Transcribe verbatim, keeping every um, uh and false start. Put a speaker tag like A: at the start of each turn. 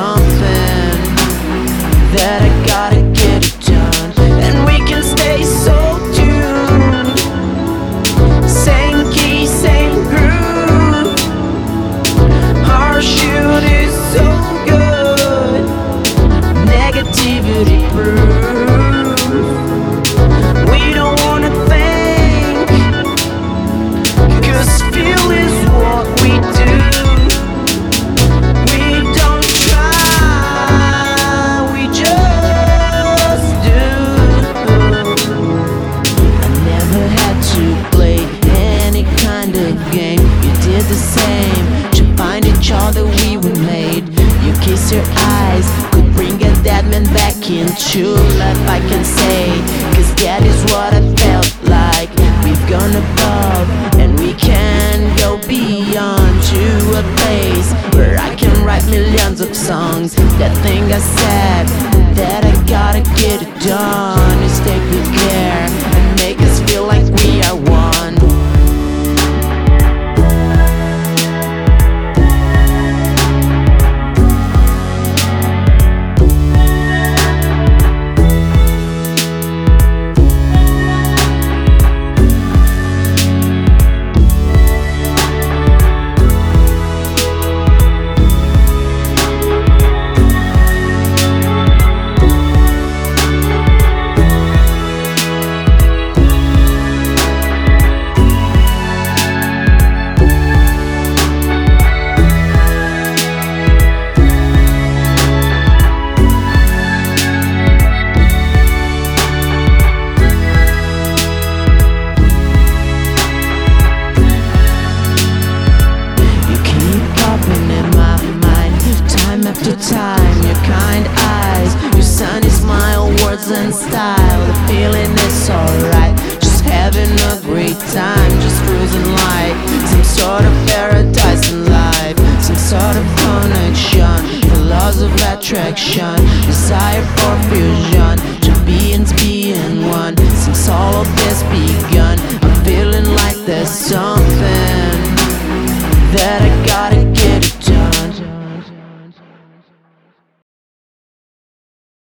A: something that I gotta get it done. And we can stay so tuned, same key, same groove. Our shoot is so good, negativity proof. We don't wanna think, 'cause feel is what we do. We don't try, we just do. I never had to play any kind of game. You did the same to find each other, we were made. You kiss your eyes, could bring a dead man back into life, I can say, 'cause that is what I felt like. We've gone above and we can go beyond to a place where I can write millions of songs. That thing I said, that I gotta get it done, is take good care and make us feel like we are one. After time, your kind eyes, your sunny smile, words and style. The feeling is alright, just having a great time, just cruising like some sort of paradise in life, some sort of connection, the laws of attraction, desire for fusion, two beings being one. Since all of this begun, I'm feeling like there's something that I gotta get it